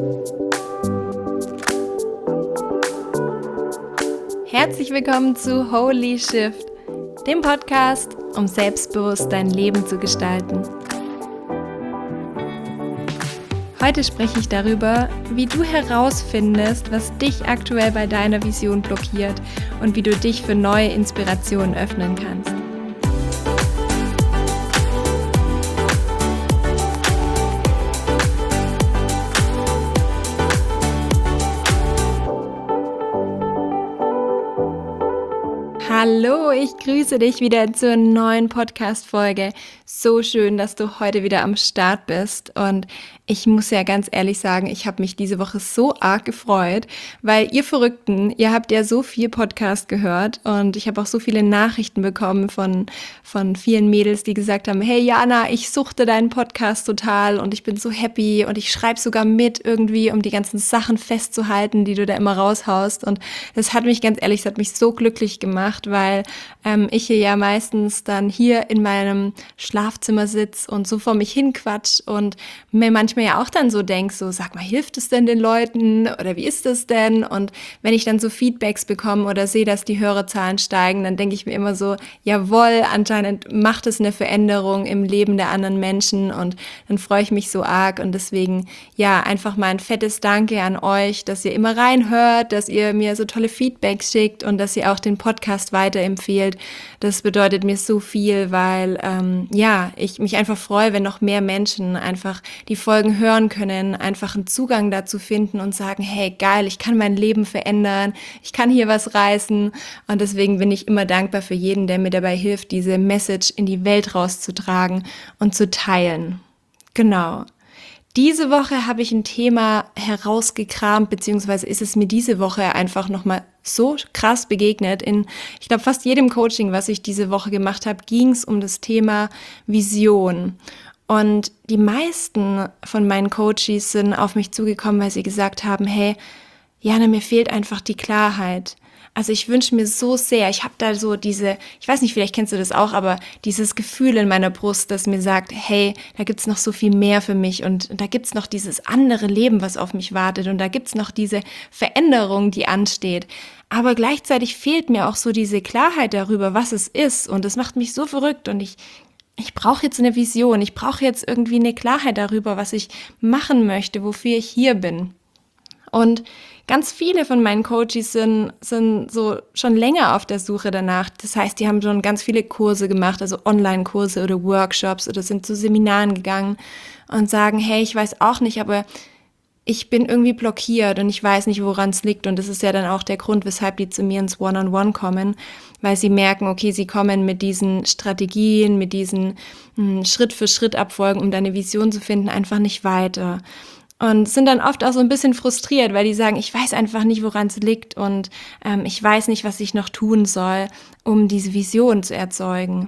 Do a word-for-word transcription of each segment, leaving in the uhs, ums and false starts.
Herzlich willkommen zu Holy Shift, dem Podcast, um selbstbewusst dein Leben zu gestalten. Heute spreche ich darüber, wie du herausfindest, was dich aktuell bei deiner Vision blockiert und wie du dich für neue Inspirationen öffnen kannst. Hallo, ich grüße dich wieder zur neuen Podcast-Folge. So schön, dass du heute wieder am Start bist. Und ich muss ja ganz ehrlich sagen, ich habe mich diese Woche so arg gefreut, weil ihr Verrückten, ihr habt ja so viel Podcast gehört und ich habe auch so viele Nachrichten bekommen von, von vielen Mädels, die gesagt haben, hey Jana, ich suchte deinen Podcast total und ich bin so happy und ich schreibe sogar mit irgendwie, um die ganzen Sachen festzuhalten, die du da immer raushaust. Und das hat mich ganz ehrlich, das hat mich so glücklich gemacht, weil ähm, ich hier ja meistens dann hier in meinem Schlafzimmer sitze und so vor mich hin quatsch und mir manchmal ja auch dann so denke, so sag mal, hilft es denn den Leuten oder wie ist das denn? Und wenn ich dann so Feedbacks bekomme oder sehe, dass die Hörerzahlen steigen, dann denke ich mir immer so, jawohl, anscheinend macht es eine Veränderung im Leben der anderen Menschen und dann freue ich mich so arg und deswegen ja, einfach mal ein fettes Danke an euch, dass ihr immer reinhört, dass ihr mir so tolle Feedbacks schickt und dass ihr auch den Podcast weiterempfehlt. Das bedeutet mir so viel, weil ähm, ja, ich mich einfach freue, wenn noch mehr Menschen einfach die Folgen hören können, einfach einen Zugang dazu finden und sagen, hey, geil, ich kann mein Leben verändern, ich kann hier was reißen und deswegen bin ich immer dankbar für jeden, der mir dabei hilft, diese Message in die Welt rauszutragen und zu teilen. Genau. Diese Woche habe ich ein Thema herausgekramt, beziehungsweise ist es mir diese Woche einfach nochmal so krass begegnet. In, ich glaube, fast jedem Coaching, was ich diese Woche gemacht habe, ging es um das Thema Vision. Und die meisten von meinen Coaches sind auf mich zugekommen, weil sie gesagt haben, hey, Jana, mir fehlt einfach die Klarheit. Also ich wünsche mir so sehr, ich habe da so diese, ich weiß nicht, vielleicht kennst du das auch, aber dieses Gefühl in meiner Brust, das mir sagt, hey, da gibt's noch so viel mehr für mich und da gibt's noch dieses andere Leben, was auf mich wartet und da gibt's noch diese Veränderung, die ansteht. Aber gleichzeitig fehlt mir auch so diese Klarheit darüber, was es ist und das macht mich so verrückt und ich Ich brauche jetzt eine Vision, ich brauche jetzt irgendwie eine Klarheit darüber, was ich machen möchte, wofür ich hier bin. Und ganz viele von meinen Coaches sind, sind so schon länger auf der Suche danach. Das heißt, die haben schon ganz viele Kurse gemacht, also Online-Kurse oder Workshops oder sind zu Seminaren gegangen und sagen, hey, ich weiß auch nicht, aber ich bin irgendwie blockiert und ich weiß nicht, woran es liegt. Und das ist ja dann auch der Grund, weshalb die zu mir ins One-on-One kommen, weil sie merken, okay, sie kommen mit diesen Strategien, mit diesen mh, Schritt-für-Schritt-Abfolgen, um deine Vision zu finden, einfach nicht weiter. Und sind dann oft auch so ein bisschen frustriert, weil die sagen, ich weiß einfach nicht, woran es liegt und ähm, ich weiß nicht, was ich noch tun soll, um diese Vision zu erzeugen.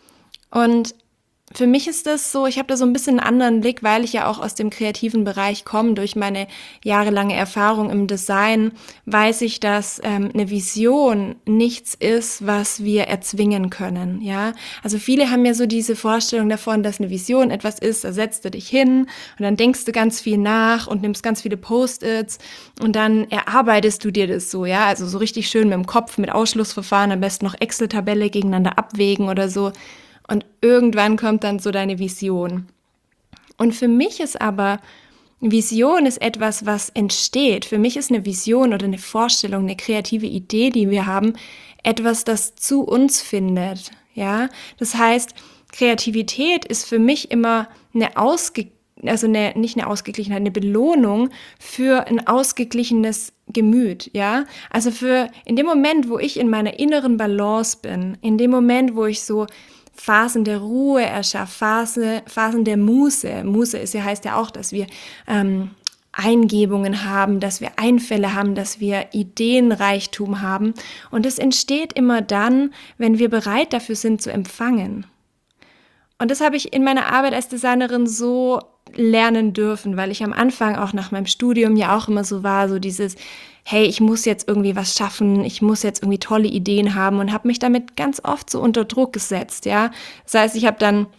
Und für mich ist das so, ich habe da so ein bisschen einen anderen Blick, weil ich ja auch aus dem kreativen Bereich komme. Durch meine jahrelange Erfahrung im Design weiß ich, dass ähm, eine Vision nichts ist, was wir erzwingen können. Ja, also viele haben ja so diese Vorstellung davon, dass eine Vision etwas ist, da setzt du dich hin und dann denkst du ganz viel nach und nimmst ganz viele Post-its und dann erarbeitest du dir das so, ja, also so richtig schön mit dem Kopf, mit Ausschlussverfahren, am besten noch Excel-Tabelle gegeneinander abwägen oder so. Und irgendwann kommt dann so deine Vision. Und für mich ist aber, Vision ist etwas, was entsteht. Für mich ist eine Vision oder eine Vorstellung, eine kreative Idee, die wir haben, etwas, das zu uns findet. Ja, das heißt, Kreativität ist für mich immer eine ausge, also eine, nicht eine Ausgeglichenheit, eine Belohnung für ein ausgeglichenes Gemüt, ja. Also für in dem Moment, wo ich in meiner inneren Balance bin, in dem Moment, wo ich so Phasen der Ruhe erschaffe, Phase, Phasen der Muße. Muße ist ja, heißt ja auch, dass wir ähm, Eingebungen haben, dass wir Einfälle haben, dass wir Ideenreichtum haben. Und es entsteht immer dann, wenn wir bereit dafür sind zu empfangen. Und das habe ich in meiner Arbeit als Designerin so lernen dürfen, weil ich am Anfang auch nach meinem Studium ja auch immer so war, so dieses, hey, ich muss jetzt irgendwie was schaffen, ich muss jetzt irgendwie tolle Ideen haben und habe mich damit ganz oft so unter Druck gesetzt, ja. Das heißt, ich habe dann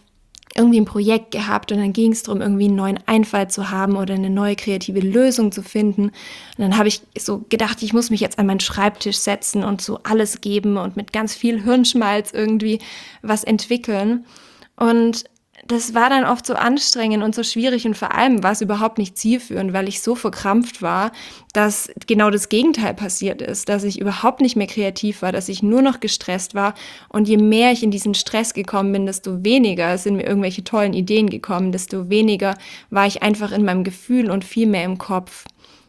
irgendwie ein Projekt gehabt und dann ging es darum, irgendwie einen neuen Einfall zu haben oder eine neue kreative Lösung zu finden. Und dann habe ich so gedacht, ich muss mich jetzt an meinen Schreibtisch setzen und so alles geben und mit ganz viel Hirnschmalz irgendwie was entwickeln. Und das war dann oft so anstrengend und so schwierig und vor allem war es überhaupt nicht zielführend, weil ich so verkrampft war, dass genau das Gegenteil passiert ist, dass ich überhaupt nicht mehr kreativ war, dass ich nur noch gestresst war und je mehr ich in diesen Stress gekommen bin, desto weniger sind mir irgendwelche tollen Ideen gekommen, desto weniger war ich einfach in meinem Gefühl und viel mehr im Kopf.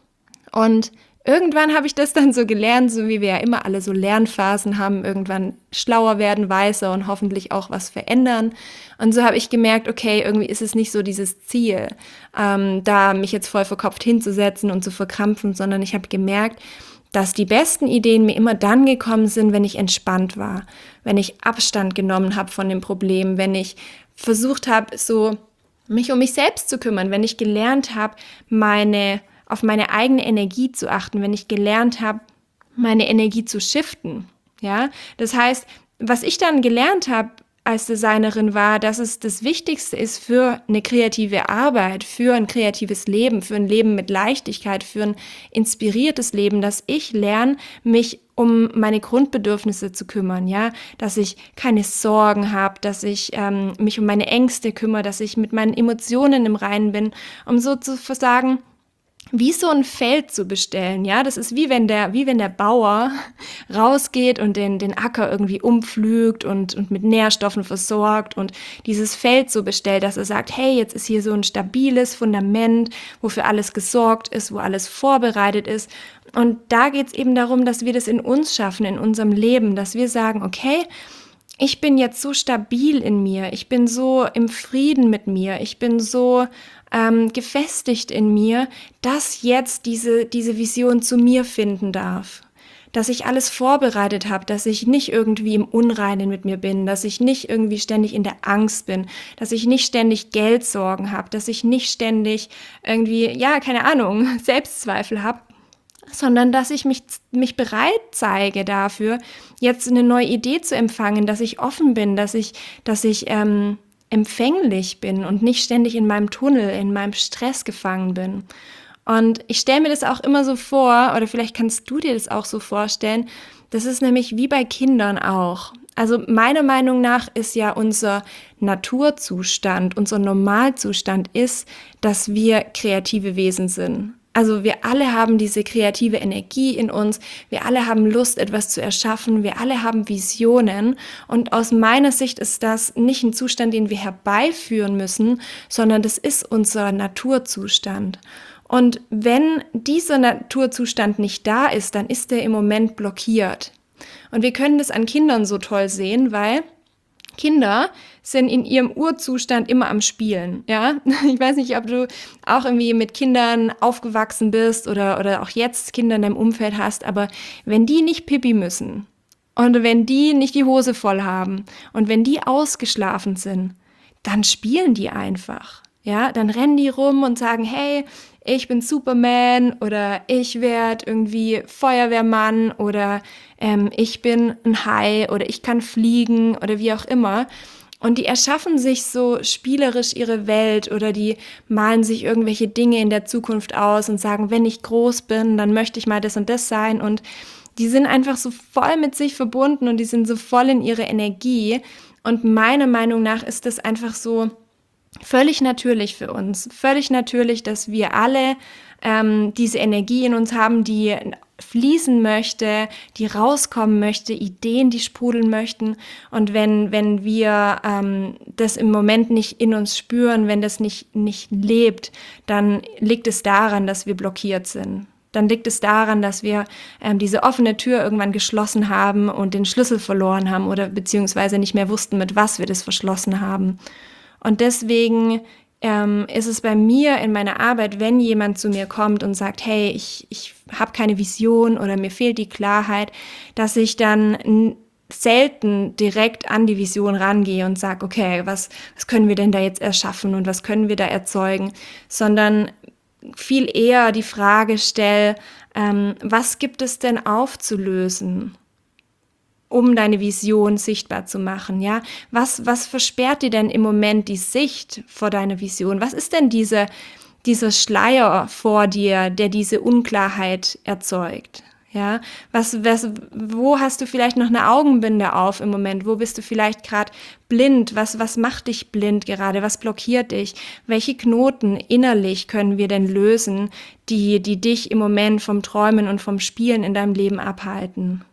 Und irgendwann habe ich das dann so gelernt, so wie wir ja immer alle so Lernphasen haben, irgendwann schlauer werden, weiser und hoffentlich auch was verändern. Und so habe ich gemerkt, okay, irgendwie ist es nicht so dieses Ziel, ähm, da mich jetzt voll verkopft hinzusetzen und zu verkrampfen, sondern ich habe gemerkt, dass die besten Ideen mir immer dann gekommen sind, wenn ich entspannt war, wenn ich Abstand genommen habe von dem Problem, wenn ich versucht habe, so mich um mich selbst zu kümmern, wenn ich gelernt habe, meine auf meine eigene Energie zu achten, wenn ich gelernt habe, meine Energie zu shiften. Ja, das heißt, was ich dann gelernt habe als Designerin war, dass es das Wichtigste ist für eine kreative Arbeit, für ein kreatives Leben, für ein Leben mit Leichtigkeit, für ein inspiriertes Leben, dass ich lerne, mich um meine Grundbedürfnisse zu kümmern, ja, dass ich keine Sorgen habe, dass ich ähm, mich um meine Ängste kümmere, dass ich mit meinen Emotionen im Reinen bin, um so zu sagen, wie so ein Feld zu bestellen, ja, das ist wie wenn der, wie wenn der Bauer rausgeht und den, den Acker irgendwie umpflügt und, und mit Nährstoffen versorgt und dieses Feld so bestellt, dass er sagt, hey, jetzt ist hier so ein stabiles Fundament, wo für alles gesorgt ist, wo alles vorbereitet ist. Und da geht's eben darum, dass wir das in uns schaffen, in unserem Leben, dass wir sagen, okay, ich bin jetzt so stabil in mir, ich bin so im Frieden mit mir, ich bin so ähm, gefestigt in mir, dass jetzt diese, diese Vision zu mir finden darf. Dass ich alles vorbereitet habe, dass ich nicht irgendwie im Unreinen mit mir bin, dass ich nicht irgendwie ständig in der Angst bin, dass ich nicht ständig Geldsorgen habe, dass ich nicht ständig irgendwie, ja, keine Ahnung, Selbstzweifel habe, sondern dass ich mich, mich bereit zeige dafür, jetzt eine neue Idee zu empfangen, dass ich offen bin, dass ich, dass ich ähm, empfänglich bin und nicht ständig in meinem Tunnel, in meinem Stress gefangen bin. Und ich stelle mir das auch immer so vor, oder vielleicht kannst du dir das auch so vorstellen, das ist nämlich wie bei Kindern auch. Also meiner Meinung nach ist ja unser Naturzustand, unser Normalzustand ist, dass wir kreative Wesen sind. Also wir alle haben diese kreative Energie in uns, wir alle haben Lust, etwas zu erschaffen, wir alle haben Visionen und aus meiner Sicht ist das nicht ein Zustand, den wir herbeiführen müssen, sondern das ist unser Naturzustand. Und wenn dieser Naturzustand nicht da ist, dann ist der im Moment blockiert. Und wir können das an Kindern so toll sehen, weil Kinder sind in ihrem Urzustand immer am Spielen, ja. Ich weiß nicht, ob du auch irgendwie mit Kindern aufgewachsen bist oder, oder auch jetzt Kinder in deinem Umfeld hast, aber wenn die nicht pipi müssen und wenn die nicht die Hose voll haben und wenn die ausgeschlafen sind, dann spielen die einfach, ja. Dann rennen die rum und sagen, hey, ich bin Superman oder ich werde irgendwie Feuerwehrmann oder ähm, ich bin ein Hai oder ich kann fliegen oder wie auch immer. Und die erschaffen sich so spielerisch ihre Welt oder die malen sich irgendwelche Dinge in der Zukunft aus und sagen, wenn ich groß bin, dann möchte ich mal das und das sein. Und die sind einfach so voll mit sich verbunden und die sind so voll in ihrer Energie. Und meiner Meinung nach ist das einfach so völlig natürlich für uns, völlig natürlich, dass wir alle ähm, diese Energie in uns haben, die fließen möchte, die rauskommen möchte, Ideen, die sprudeln möchten. Und wenn wenn wir ähm, das im Moment nicht in uns spüren, wenn das nicht nicht lebt, dann liegt es daran, dass wir blockiert sind. Dann liegt es daran, dass wir ähm, diese offene Tür irgendwann geschlossen haben und den Schlüssel verloren haben oder beziehungsweise nicht mehr wussten, mit was wir das verschlossen haben. Und deswegen ähm, ist es bei mir in meiner Arbeit, wenn jemand zu mir kommt und sagt, hey, ich, ich habe keine Vision oder mir fehlt die Klarheit, dass ich dann n- selten direkt an die Vision rangehe und sage, okay, was, was können wir denn da jetzt erschaffen und was können wir da erzeugen, sondern viel eher die Frage stelle, ähm, was gibt es denn aufzulösen? um deine Vision sichtbar zu machen, ja? Was, was versperrt dir denn im Moment die Sicht vor deiner Vision? Was ist denn diese, dieser Schleier vor dir, der diese Unklarheit erzeugt? Ja, was, was, wo hast du vielleicht noch eine Augenbinde auf im Moment? Wo bist du vielleicht gerade blind? Was, was macht dich blind gerade? Was blockiert dich? Welche Knoten innerlich können wir denn lösen, die, die dich im Moment vom Träumen und vom Spielen in deinem Leben abhalten?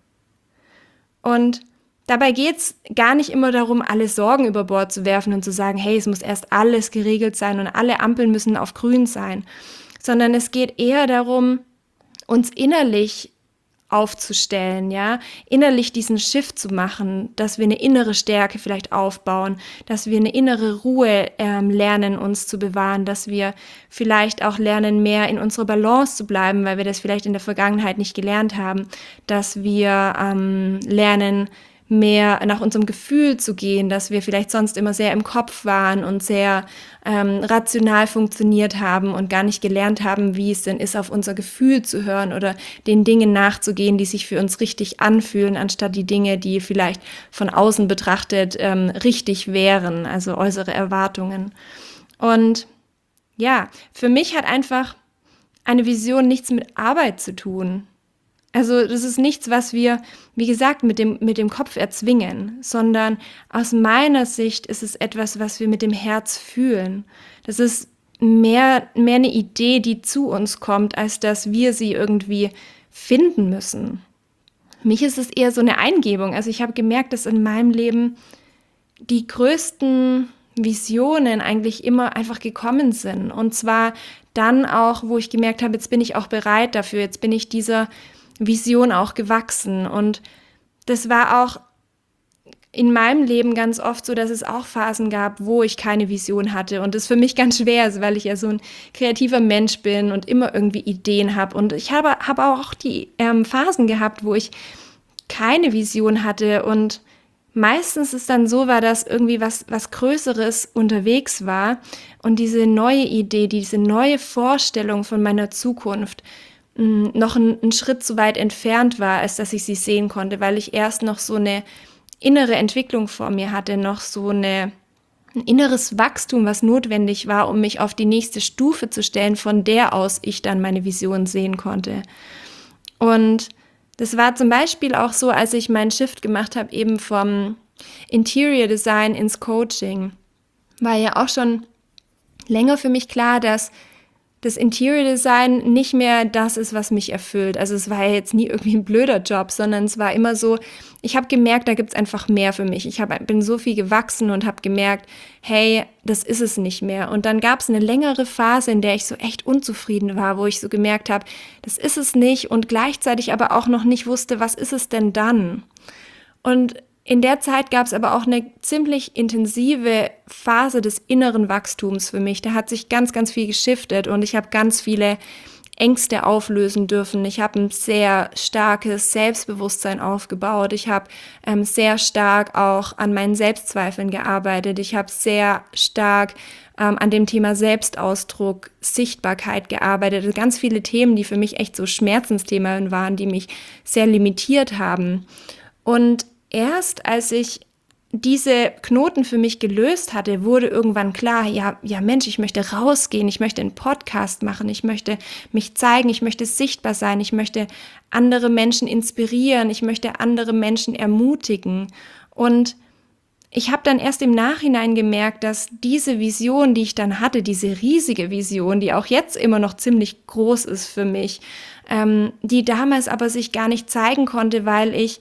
Und dabei geht's gar nicht immer darum, alle Sorgen über Bord zu werfen und zu sagen, hey, es muss erst alles geregelt sein und alle Ampeln müssen auf grün sein, sondern es geht eher darum, uns innerlich aufzustellen, ja, innerlich diesen Shift zu machen, dass wir eine innere Stärke vielleicht aufbauen, dass wir eine innere Ruhe ähm, lernen, uns zu bewahren, dass wir vielleicht auch lernen, mehr in unserer Balance zu bleiben, weil wir das vielleicht in der Vergangenheit nicht gelernt haben, dass wir ähm, lernen, mehr nach unserem Gefühl zu gehen, dass wir vielleicht sonst immer sehr im Kopf waren und sehr ähm, rational funktioniert haben und gar nicht gelernt haben, wie es denn ist, auf unser Gefühl zu hören oder den Dingen nachzugehen, die sich für uns richtig anfühlen, anstatt die Dinge, die vielleicht von außen betrachtet ähm, richtig wären, also äußere Erwartungen. Und ja, für mich hat einfach eine Vision nichts mit Arbeit zu tun. Also das ist nichts, was wir, wie gesagt, mit dem, mit dem Kopf erzwingen, sondern aus meiner Sicht ist es etwas, was wir mit dem Herz fühlen. Das ist mehr, mehr eine Idee, die zu uns kommt, als dass wir sie irgendwie finden müssen. Für mich ist es eher so eine Eingebung. Also ich habe gemerkt, dass in meinem Leben die größten Visionen eigentlich immer einfach gekommen sind. Und zwar dann auch, wo ich gemerkt habe, jetzt bin ich auch bereit dafür, jetzt bin ich dieser Vision auch gewachsen. Und das war auch in meinem Leben ganz oft so, dass es auch Phasen gab, wo ich keine Vision hatte und das für mich ganz schwer ist, weil ich ja so ein kreativer Mensch bin und immer irgendwie Ideen habe. Und ich habe, habe auch die ähm, Phasen gehabt, wo ich keine Vision hatte und meistens ist dann so war, dass irgendwie was, was Größeres unterwegs war und diese neue Idee, diese neue Vorstellung von meiner Zukunft noch einen Schritt zu weit entfernt war, als dass ich sie sehen konnte, weil ich erst noch so eine innere Entwicklung vor mir hatte, noch so eine, ein inneres Wachstum, was notwendig war, um mich auf die nächste Stufe zu stellen, von der aus ich dann meine Vision sehen konnte. Und das war zum Beispiel auch so, als ich meinen Shift gemacht habe, eben vom Interior Design ins Coaching, war ja auch schon länger für mich klar, dass das Interior Design nicht mehr das ist, was mich erfüllt. Also es war ja jetzt nie irgendwie ein blöder Job, sondern es war immer so, ich habe gemerkt, da gibt's einfach mehr für mich. Ich hab, bin so viel gewachsen und habe gemerkt, hey, das ist es nicht mehr. Und dann gab's eine längere Phase, in der ich so echt unzufrieden war, wo ich so gemerkt habe, das ist es nicht und gleichzeitig aber auch noch nicht wusste, was ist es denn dann? Und in der Zeit gab es aber auch eine ziemlich intensive Phase des inneren Wachstums für mich. Da hat sich ganz, ganz viel geschiftet und ich habe ganz viele Ängste auflösen dürfen. Ich habe ein sehr starkes Selbstbewusstsein aufgebaut. Ich habe ähm, sehr stark auch an meinen Selbstzweifeln gearbeitet. Ich habe sehr stark ähm, an dem Thema Selbstausdruck, Sichtbarkeit gearbeitet. Also ganz viele Themen, die für mich echt so Schmerzensthemen waren, die mich sehr limitiert haben. Und erst als ich diese Knoten für mich gelöst hatte, wurde irgendwann klar, ja, ja Mensch, ich möchte rausgehen, ich möchte einen Podcast machen, ich möchte mich zeigen, ich möchte sichtbar sein, ich möchte andere Menschen inspirieren, ich möchte andere Menschen ermutigen. Und ich habe dann erst im Nachhinein gemerkt, dass diese Vision, die ich dann hatte, diese riesige Vision, die auch jetzt immer noch ziemlich groß ist für mich, ähm, die damals aber sich gar nicht zeigen konnte, weil ich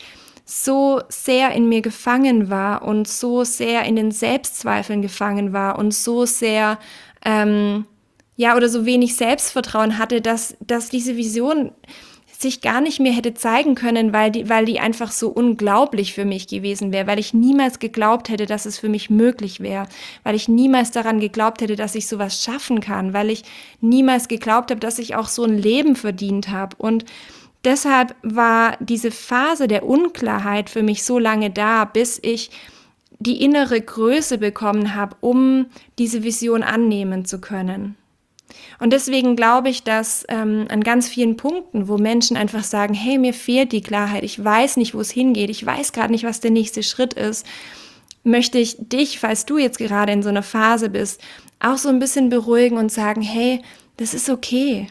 so sehr in mir gefangen war und so sehr in den Selbstzweifeln gefangen war und so sehr, ähm, ja, oder so wenig Selbstvertrauen hatte, dass, dass diese Vision sich gar nicht mehr hätte zeigen können, weil die, weil die einfach so unglaublich für mich gewesen wäre, weil ich niemals geglaubt hätte, dass es für mich möglich wäre, weil ich niemals daran geglaubt hätte, dass ich sowas schaffen kann, weil ich niemals geglaubt habe, dass ich auch so ein Leben verdient habe. Und deshalb war diese Phase der Unklarheit für mich so lange da, bis ich die innere Größe bekommen habe, um diese Vision annehmen zu können. Und deswegen glaube ich, dass ähm, an ganz vielen Punkten, wo Menschen einfach sagen, hey, mir fehlt die Klarheit, ich weiß nicht, wo es hingeht, ich weiß gerade nicht, was der nächste Schritt ist, möchte ich dich, falls du jetzt gerade in so einer Phase bist, auch so ein bisschen beruhigen und sagen, hey, das ist okay.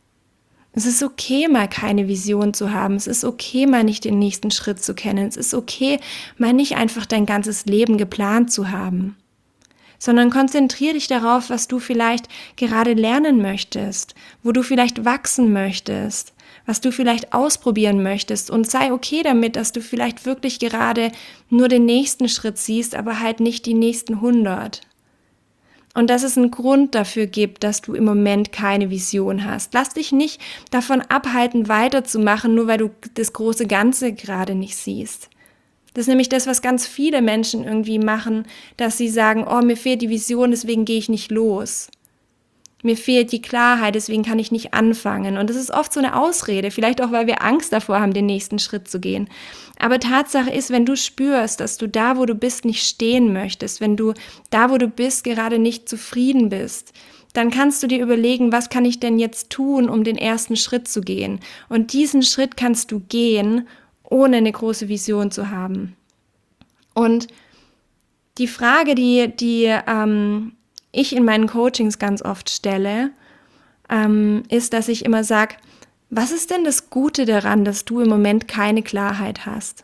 Es ist okay, mal keine Vision zu haben. Es ist okay, mal nicht den nächsten Schritt zu kennen. Es ist okay, mal nicht einfach dein ganzes Leben geplant zu haben. Sondern konzentriere dich darauf, was du vielleicht gerade lernen möchtest, wo du vielleicht wachsen möchtest, was du vielleicht ausprobieren möchtest und sei okay damit, dass du vielleicht wirklich gerade nur den nächsten Schritt siehst, aber halt nicht die nächsten hundert. Und dass es einen Grund dafür gibt, dass du im Moment keine Vision hast. Lass dich nicht davon abhalten, weiterzumachen, nur weil du das große Ganze gerade nicht siehst. Das ist nämlich das, was ganz viele Menschen irgendwie machen, dass sie sagen, oh, mir fehlt die Vision, deswegen gehe ich nicht los. Mir fehlt die Klarheit, deswegen kann ich nicht anfangen. Und das ist oft so eine Ausrede, vielleicht auch, weil wir Angst davor haben, den nächsten Schritt zu gehen. Aber Tatsache ist, wenn du spürst, dass du da, wo du bist, nicht stehen möchtest, wenn du da, wo du bist, gerade nicht zufrieden bist, dann kannst du dir überlegen, was kann ich denn jetzt tun, um den ersten Schritt zu gehen? Und diesen Schritt kannst du gehen, ohne eine große Vision zu haben. Und die Frage, die, die ähm, ich in meinen Coachings ganz oft stelle, ähm, ist, dass ich immer sage, was ist denn das Gute daran, dass du im Moment keine Klarheit hast?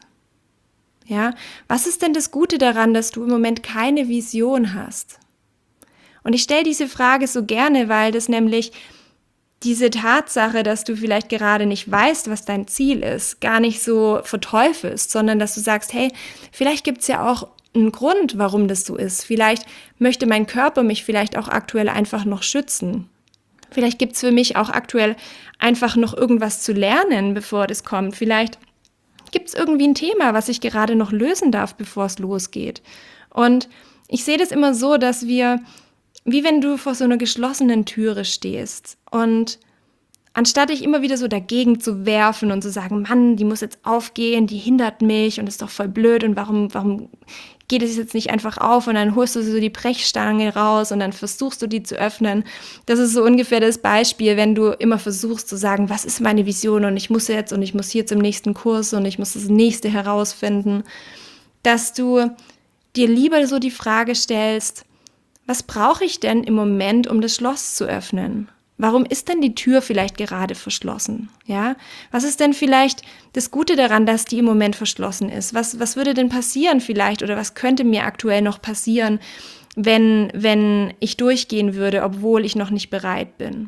Ja, was ist denn das Gute daran, dass du im Moment keine Vision hast? Und ich stelle diese Frage so gerne, weil das nämlich diese Tatsache, dass du vielleicht gerade nicht weißt, was dein Ziel ist, gar nicht so verteufelst, sondern dass du sagst, hey, vielleicht gibt's ja auch einen Grund, warum das so ist. Vielleicht möchte mein Körper mich vielleicht auch aktuell einfach noch schützen. Vielleicht gibt's für mich auch aktuell einfach noch irgendwas zu lernen, bevor das kommt. Vielleicht gibt's irgendwie ein Thema, was ich gerade noch lösen darf, bevor es losgeht. Und ich sehe das immer so, dass wir, wie wenn du vor so einer geschlossenen Türe stehst und anstatt dich immer wieder so dagegen zu werfen und zu sagen, Mann, die muss jetzt aufgehen, die hindert mich und ist doch voll blöd und warum, warum geht es jetzt nicht einfach auf und dann holst du so die Brechstange raus und dann versuchst du die zu öffnen. Das ist so ungefähr das Beispiel, wenn du immer versuchst zu sagen, was ist meine Vision und ich muss jetzt und ich muss hier zum nächsten Kurs und ich muss das nächste herausfinden, dass du dir lieber so die Frage stellst, was brauche ich denn im Moment, um das Schloss zu öffnen? Warum ist denn die Tür vielleicht gerade verschlossen? Ja, was ist denn vielleicht das Gute daran, dass die im Moment verschlossen ist? Was, was würde denn passieren vielleicht oder was könnte mir aktuell noch passieren, wenn, wenn ich durchgehen würde, obwohl ich noch nicht bereit bin?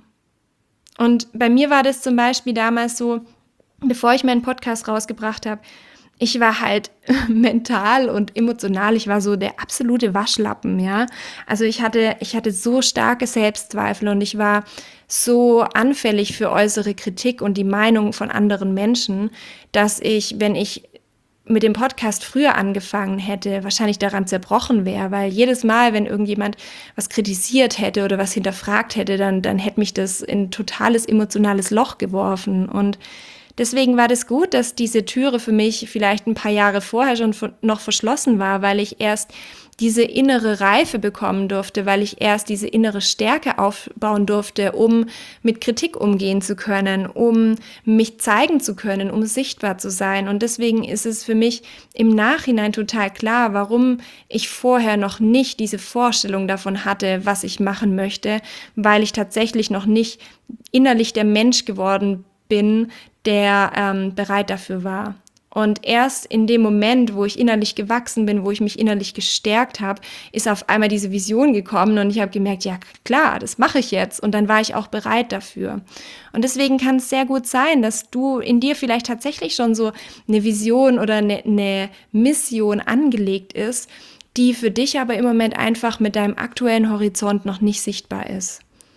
Und bei mir war das zum Beispiel damals so, bevor ich meinen Podcast rausgebracht habe, ich war halt mental und emotional, ich war so der absolute Waschlappen, ja. Also ich hatte, ich hatte so starke Selbstzweifel und ich war so anfällig für äußere Kritik und die Meinung von anderen Menschen, dass ich, wenn ich mit dem Podcast früher angefangen hätte, wahrscheinlich daran zerbrochen wäre, weil jedes Mal, wenn irgendjemand was kritisiert hätte oder was hinterfragt hätte, dann, dann hätte mich das in ein totales emotionales Loch geworfen. Und deswegen war das gut, dass diese Türe für mich vielleicht ein paar Jahre vorher schon noch verschlossen war, weil ich erst diese innere Reife bekommen durfte, weil ich erst diese innere Stärke aufbauen durfte, um mit Kritik umgehen zu können, um mich zeigen zu können, um sichtbar zu sein. Und deswegen ist es für mich im Nachhinein total klar, warum ich vorher noch nicht diese Vorstellung davon hatte, was ich machen möchte, weil ich tatsächlich noch nicht innerlich der Mensch geworden bin, der ähm, bereit dafür war. Und erst in dem Moment, wo ich innerlich gewachsen bin, wo ich mich innerlich gestärkt habe, ist auf einmal diese Vision gekommen und ich habe gemerkt, ja klar, das mache ich jetzt. Und dann war ich auch bereit dafür. Und deswegen kann es sehr gut sein, dass du in dir vielleicht tatsächlich schon so eine Vision oder eine, eine Mission angelegt ist, die für dich aber im Moment einfach mit deinem aktuellen Horizont noch nicht sichtbar ist.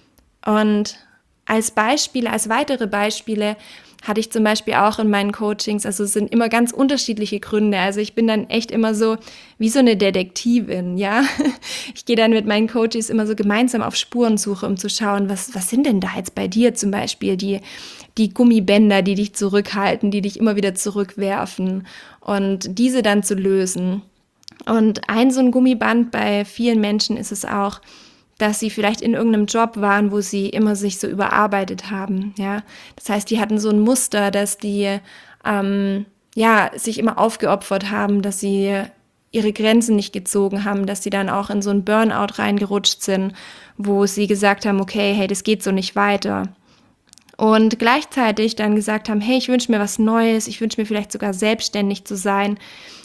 Und als Beispiele, als weitere Beispiele hatte ich zum Beispiel auch in meinen Coachings, also es sind immer ganz unterschiedliche Gründe. Also ich bin dann echt immer so wie so eine Detektivin, ja. Ich gehe dann mit meinen Coaches immer so gemeinsam auf Spurensuche, um zu schauen, was, was sind denn da jetzt bei dir zum Beispiel die, die Gummibänder, die dich zurückhalten, die dich immer wieder zurückwerfen und diese dann zu lösen. Und ein so ein Gummiband bei vielen Menschen ist es auch, dass sie vielleicht in irgendeinem Job waren, wo sie immer sich so überarbeitet haben, ja. Das heißt, die hatten so ein Muster, dass die ähm, ja, sich immer aufgeopfert haben, dass sie ihre Grenzen nicht gezogen haben, dass sie dann auch in so ein Burnout reingerutscht sind, wo sie gesagt haben, okay, hey, das geht so nicht weiter. Und gleichzeitig dann gesagt haben, hey, ich wünsche mir was Neues, ich wünsche mir vielleicht sogar selbstständig zu sein.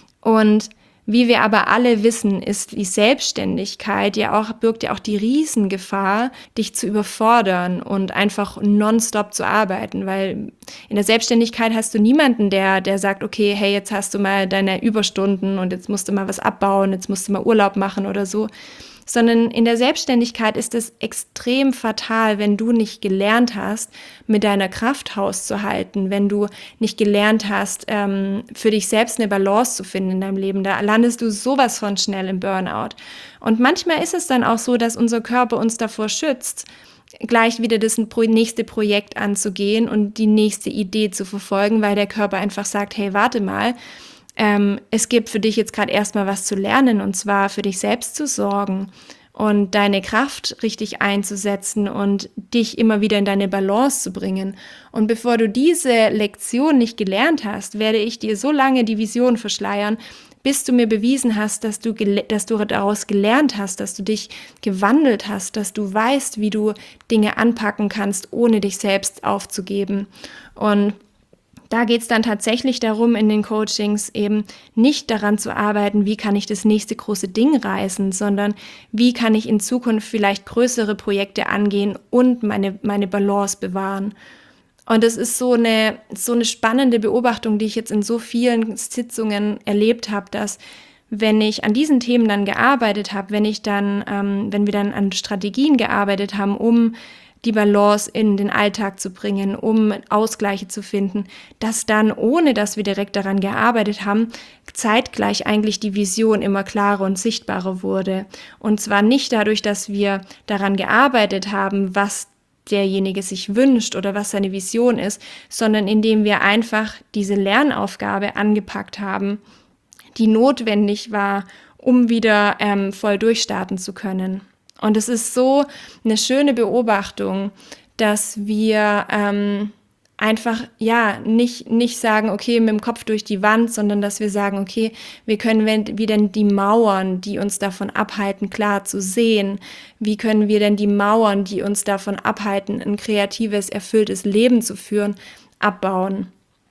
Und wie wir aber alle wissen, ist die Selbstständigkeit ja auch, birgt ja auch die Riesengefahr, dich zu überfordern und einfach nonstop zu arbeiten, weil in der Selbstständigkeit hast du niemanden, der, der sagt, okay, hey, jetzt hast du mal deine Überstunden und jetzt musst du mal was abbauen, jetzt musst du mal Urlaub machen oder so. Sondern in der Selbstständigkeit ist es extrem fatal, wenn du nicht gelernt hast, mit deiner Kraft Haus zu halten, wenn du nicht gelernt hast, ähm, für dich selbst eine Balance zu finden in deinem Leben. Da landest du sowas von schnell im Burnout. Und manchmal ist es dann auch so, dass unser Körper uns davor schützt, gleich wieder das nächste Projekt anzugehen und die nächste Idee zu verfolgen, weil der Körper einfach sagt, hey, warte mal, Ähm, es gibt für dich jetzt gerade erstmal was zu lernen, und zwar für dich selbst zu sorgen und deine Kraft richtig einzusetzen und dich immer wieder in deine Balance zu bringen. Und bevor du diese Lektion nicht gelernt hast, werde ich dir so lange die Vision verschleiern, bis du mir bewiesen hast, dass du, dass du daraus gelernt hast, dass du dich gewandelt hast, dass du weißt, wie du Dinge anpacken kannst, ohne dich selbst aufzugeben. Und da geht es dann tatsächlich darum, in den Coachings eben nicht daran zu arbeiten, wie kann ich das nächste große Ding reißen, sondern wie kann ich in Zukunft vielleicht größere Projekte angehen und meine, meine Balance bewahren. Und das ist so eine, so eine spannende Beobachtung, die ich jetzt in so vielen Sitzungen erlebt habe, dass wenn ich an diesen Themen dann gearbeitet habe, wenn ich dann, ähm, wenn wir dann an Strategien gearbeitet haben, um die Balance in den Alltag zu bringen, um Ausgleiche zu finden, dass dann, ohne dass wir direkt daran gearbeitet haben, zeitgleich eigentlich die Vision immer klarer und sichtbarer wurde. Und zwar nicht dadurch, dass wir daran gearbeitet haben, was derjenige sich wünscht oder was seine Vision ist, sondern indem wir einfach diese Lernaufgabe angepackt haben, die notwendig war, um wieder ähm, voll durchstarten zu können. Und es ist so eine schöne Beobachtung, dass wir ähm, einfach ja nicht, nicht sagen, okay, mit dem Kopf durch die Wand, sondern dass wir sagen, okay, wir können wie denn die Mauern, die uns davon abhalten, klar zu sehen, wie können wir denn die Mauern, die uns davon abhalten, ein kreatives, erfülltes Leben zu führen, abbauen.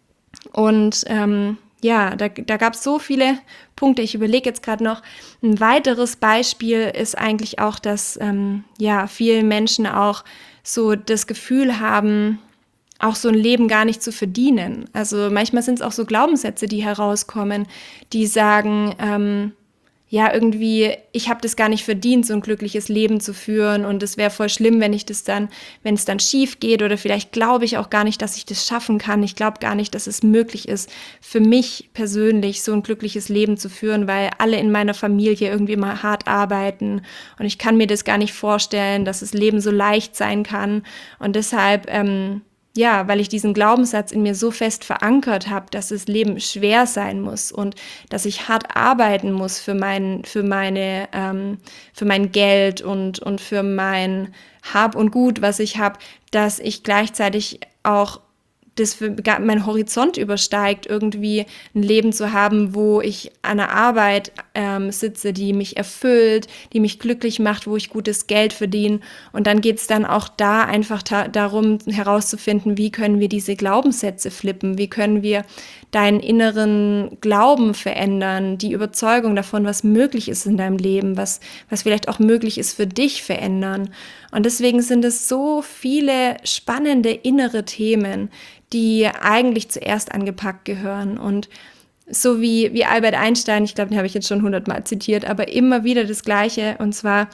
Und ähm, Ja, da, da gab es so viele Punkte. Ich überlege jetzt gerade noch. Ein weiteres Beispiel ist eigentlich auch, dass ähm, ja viele Menschen auch so das Gefühl haben, auch so ein Leben gar nicht zu verdienen. Also manchmal sind es auch so Glaubenssätze, die herauskommen, die sagen, ähm, ja, irgendwie, ich habe das gar nicht verdient, so ein glückliches Leben zu führen, und es wäre voll schlimm, wenn ich das dann, wenn es dann schief geht, oder vielleicht glaube ich auch gar nicht, dass ich das schaffen kann. Ich glaube gar nicht, dass es möglich ist, für mich persönlich so ein glückliches Leben zu führen, weil alle in meiner Familie irgendwie immer hart arbeiten, und ich kann mir das gar nicht vorstellen, dass das Leben so leicht sein kann, und deshalb ähm, ja, weil ich diesen Glaubenssatz in mir so fest verankert habe, dass das Leben schwer sein muss und dass ich hart arbeiten muss für mein, für meine, ähm, für mein Geld und, und für mein Hab und Gut, was ich habe, dass ich gleichzeitig auch das für mein Horizont übersteigt, irgendwie ein Leben zu haben, wo ich an einer Arbeit ähm, sitze, die mich erfüllt, die mich glücklich macht, wo ich gutes Geld verdiene. Und dann geht es dann auch da einfach ta- darum herauszufinden, wie können wir diese Glaubenssätze flippen, wie können wir deinen inneren Glauben verändern, die Überzeugung davon, was möglich ist in deinem Leben, was, was vielleicht auch möglich ist für dich, verändern. Und deswegen sind es so viele spannende innere Themen, die eigentlich zuerst angepackt gehören. Und so wie, wie Albert Einstein, ich glaube, den habe ich jetzt schon hundertmal zitiert, aber immer wieder das Gleiche, und zwar: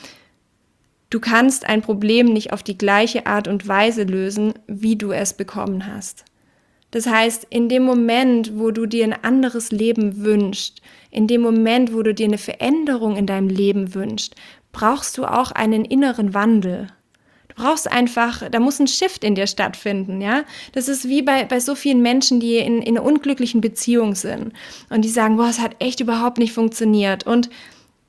Du kannst ein Problem nicht auf die gleiche Art und Weise lösen, wie du es bekommen hast. Das heißt, in dem Moment, wo du dir ein anderes Leben wünschst, in dem Moment, wo du dir eine Veränderung in deinem Leben wünschst, brauchst du auch einen inneren Wandel. Du brauchst einfach, da muss ein Shift in dir stattfinden, ja. Das ist wie bei, bei so vielen Menschen, die in, in einer unglücklichen Beziehung sind und die sagen, boah, es hat echt überhaupt nicht funktioniert. Und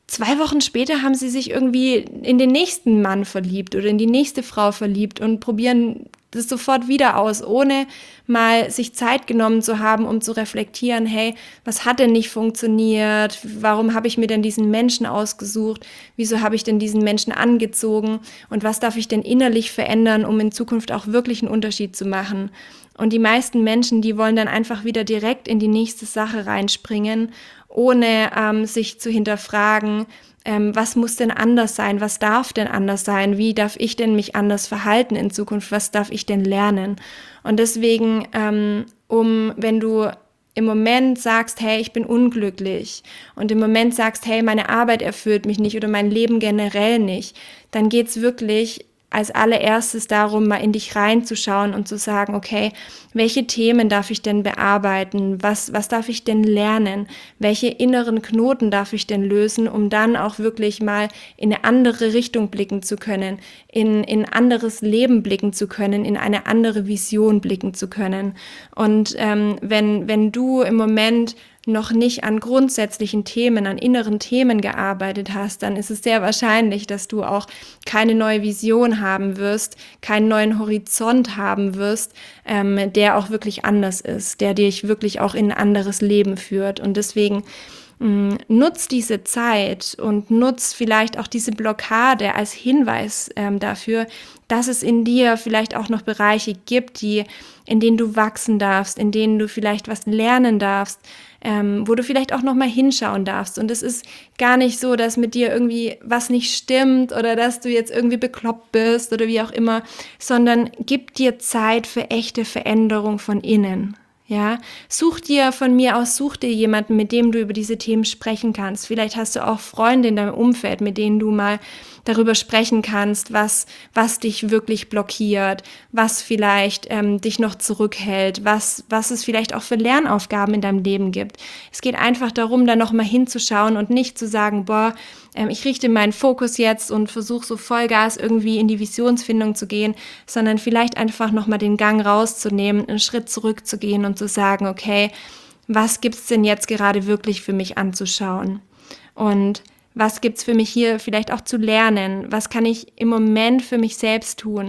zwei Wochen später haben sie sich irgendwie in den nächsten Mann verliebt oder in die nächste Frau verliebt und probieren das sofort wieder aus, ohne mal sich Zeit genommen zu haben, um zu reflektieren, hey, was hat denn nicht funktioniert? Warum habe ich mir denn diesen Menschen ausgesucht? Wieso habe ich denn diesen Menschen angezogen? Und was darf ich denn innerlich verändern, um in Zukunft auch wirklich einen Unterschied zu machen? Und die meisten Menschen, die wollen dann einfach wieder direkt in die nächste Sache reinspringen, ohne ähm, sich zu hinterfragen, ähm, was muss denn anders sein, was darf denn anders sein, wie darf ich denn mich anders verhalten in Zukunft, was darf ich denn lernen? Und deswegen, ähm, um, wenn du im Moment sagst, hey, ich bin unglücklich und im Moment sagst, hey, meine Arbeit erfüllt mich nicht oder mein Leben generell nicht, dann geht's wirklich als allererstes darum, mal in dich reinzuschauen und zu sagen, okay, welche Themen darf ich denn bearbeiten? Was, was darf ich denn lernen? Welche inneren Knoten darf ich denn lösen, um dann auch wirklich mal in eine andere Richtung blicken zu können, in, in ein anderes Leben blicken zu können, in eine andere Vision blicken zu können. Und ähm, wenn, wenn du im Moment noch nicht an grundsätzlichen Themen, an inneren Themen gearbeitet hast, dann ist es sehr wahrscheinlich, dass du auch keine neue Vision haben wirst, keinen neuen Horizont haben wirst, ähm, der auch wirklich anders ist, der dich wirklich auch in ein anderes Leben führt. Und deswegen mh, nutz diese Zeit und nutz vielleicht auch diese Blockade als Hinweis ähm, dafür, dass es in dir vielleicht auch noch Bereiche gibt, die, in denen du wachsen darfst, in denen du vielleicht was lernen darfst, ähm, wo du vielleicht auch noch mal hinschauen darfst. Und es ist gar nicht so, dass mit dir irgendwie was nicht stimmt oder dass du jetzt irgendwie bekloppt bist oder wie auch immer, sondern gib dir Zeit für echte Veränderung von innen. Ja, such dir von mir aus, such dir jemanden, mit dem du über diese Themen sprechen kannst. Vielleicht hast du auch Freunde in deinem Umfeld, mit denen du mal darüber sprechen kannst, was, was dich wirklich blockiert, was vielleicht ähm, dich noch zurückhält, was, was es vielleicht auch für Lernaufgaben in deinem Leben gibt. Es geht einfach darum, da nochmal hinzuschauen und nicht zu sagen, boah, ähm, ich richte meinen Fokus jetzt und versuche so Vollgas irgendwie in die Visionsfindung zu gehen, sondern vielleicht einfach nochmal den Gang rauszunehmen, einen Schritt zurückzugehen und zu sagen, okay, was gibt's denn jetzt gerade wirklich für mich anzuschauen? Und was gibt's für mich hier vielleicht auch zu lernen? Was kann ich im Moment für mich selbst tun,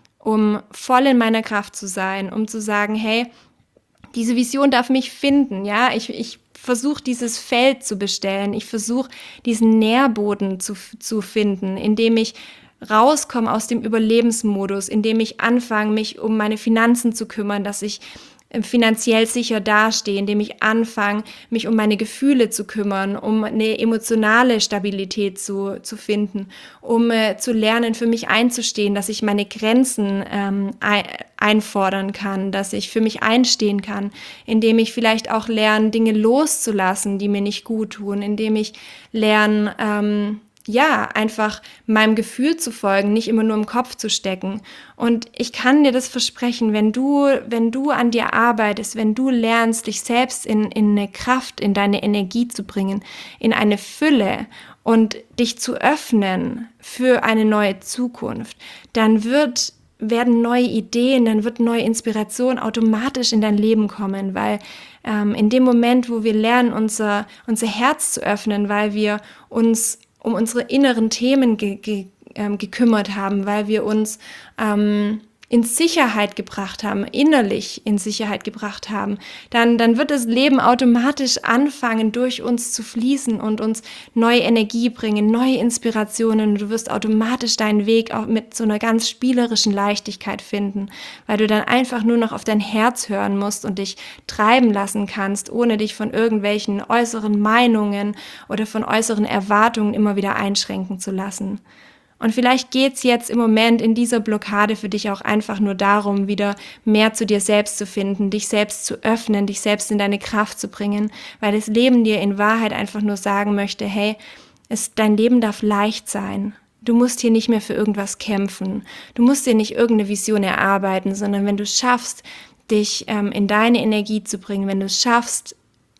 um voll in meiner Kraft zu sein, um zu sagen, hey, diese Vision darf mich finden, ja, ich, ich versuche dieses Feld zu bestellen, ich versuche diesen Nährboden zu, zu finden, indem ich rauskomme aus dem Überlebensmodus, indem ich anfange, mich um meine Finanzen zu kümmern, dass ich finanziell sicher dastehe, indem ich anfange, mich um meine Gefühle zu kümmern, um eine emotionale Stabilität zu, zu finden, um äh, zu lernen, für mich einzustehen, dass ich meine Grenzen ähm, ein, einfordern kann, dass ich für mich einstehen kann, indem ich vielleicht auch lerne, Dinge loszulassen, die mir nicht gut tun, indem ich lerne, ähm, ja, einfach meinem Gefühl zu folgen, nicht immer nur im Kopf zu stecken. Und ich kann dir das versprechen, wenn du, wenn du an dir arbeitest, wenn du lernst, dich selbst in, in eine Kraft, in deine Energie zu bringen, in eine Fülle und dich zu öffnen für eine neue Zukunft, dann wird werden neue Ideen, dann wird neue Inspiration automatisch in dein Leben kommen, weil ähm, in dem Moment, wo wir lernen, unser, unser Herz zu öffnen, weil wir uns um unsere inneren Themen ge- ge- ähm, gekümmert haben, weil wir uns ähm, in Sicherheit gebracht haben, innerlich in Sicherheit gebracht haben, dann, dann wird das Leben automatisch anfangen, durch uns zu fließen und uns neue Energie bringen, neue Inspirationen. Du wirst automatisch deinen Weg auch mit so einer ganz spielerischen Leichtigkeit finden, weil du dann einfach nur noch auf dein Herz hören musst und dich treiben lassen kannst, ohne dich von irgendwelchen äußeren Meinungen oder von äußeren Erwartungen immer wieder einschränken zu lassen. Und vielleicht geht's jetzt im Moment in dieser Blockade für dich auch einfach nur darum, wieder mehr zu dir selbst zu finden, dich selbst zu öffnen, dich selbst in deine Kraft zu bringen, weil das Leben dir in Wahrheit einfach nur sagen möchte, hey, es, dein Leben darf leicht sein. Du musst hier nicht mehr für irgendwas kämpfen. Du musst dir nicht irgendeine Vision erarbeiten, sondern wenn du schaffst, dich ähm, in deine Energie zu bringen, wenn du es schaffst,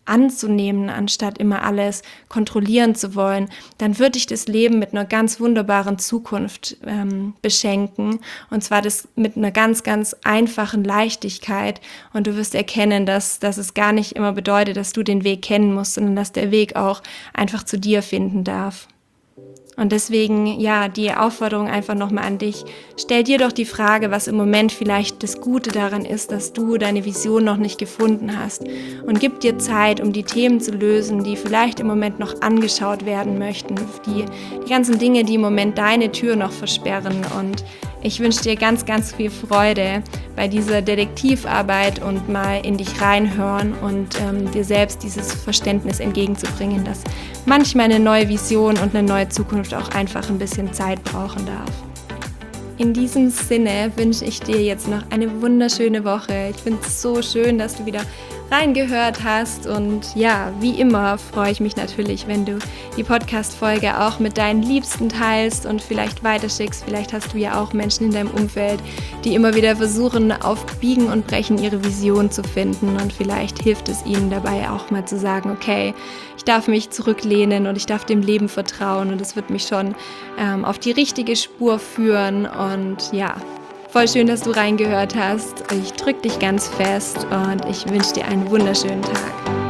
anzunehmen, anstatt immer alles kontrollieren zu wollen, dann wird dich das Leben mit einer ganz wunderbaren Zukunft ähm, beschenken. Und zwar das mit einer ganz, ganz einfachen Leichtigkeit. Und du wirst erkennen, dass, dass es gar nicht immer bedeutet, dass du den Weg kennen musst, sondern dass der Weg auch einfach zu dir finden darf. Und deswegen, ja, die Aufforderung einfach nochmal an dich. Stell dir doch die Frage, was im Moment vielleicht das Gute daran ist, dass du deine Vision noch nicht gefunden hast. Und gib dir Zeit, um die Themen zu lösen, die vielleicht im Moment noch angeschaut werden möchten. Die, die ganzen Dinge, die im Moment deine Tür noch versperren. Und ich wünsche dir ganz, ganz viel Freude bei dieser Detektivarbeit und mal in dich reinhören und ähm, dir selbst dieses Verständnis entgegenzubringen, dass manchmal eine neue Vision und eine neue Zukunft auch einfach ein bisschen Zeit brauchen darf. In diesem Sinne wünsche ich dir jetzt noch eine wunderschöne Woche. Ich finde es so schön, dass du wieder reingehört hast und ja, wie immer freue ich mich natürlich, wenn du die Podcast-Folge auch mit deinen Liebsten teilst und vielleicht weiterschickst. Vielleicht hast du ja auch Menschen in deinem Umfeld, die immer wieder versuchen, auf Biegen und Brechen ihre Vision zu finden und vielleicht hilft es ihnen dabei auch mal zu sagen, okay, ich darf mich zurücklehnen und ich darf dem Leben vertrauen und es wird mich schon ähm, auf die richtige Spur führen und ja, voll schön, dass du reingehört hast. Ich drücke dich ganz fest und ich wünsche dir einen wunderschönen Tag.